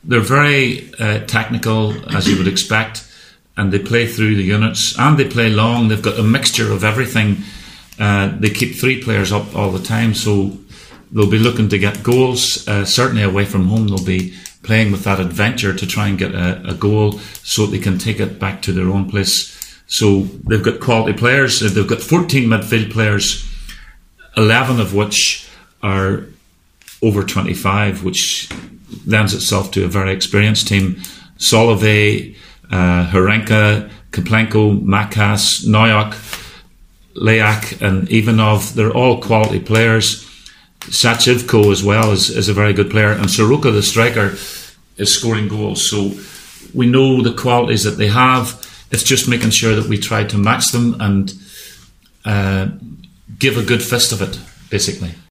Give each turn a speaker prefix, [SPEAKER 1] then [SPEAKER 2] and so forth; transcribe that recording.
[SPEAKER 1] they're very technical, as you would expect, and they play through the units, and they play long. They've got a mixture of everything. They keep 3 players up all the time, so they'll be looking to get goals. Certainly away from home, they'll be playing with that adventure to try and get a goal so they can take it back to their own place. So they've got quality players. They've got 14 midfield players, 11 of which are over 25, which lends itself to a very experienced team. Solovey, Herenka, Kaplenko, Makas, Noyak, Leak and Ivanov, they're all quality players. Sachivko as well is a very good player, and Soroka, the striker, is scoring goals. So we know the qualities that they have. It's just making sure that we try to match them and give a good fist of it, basically.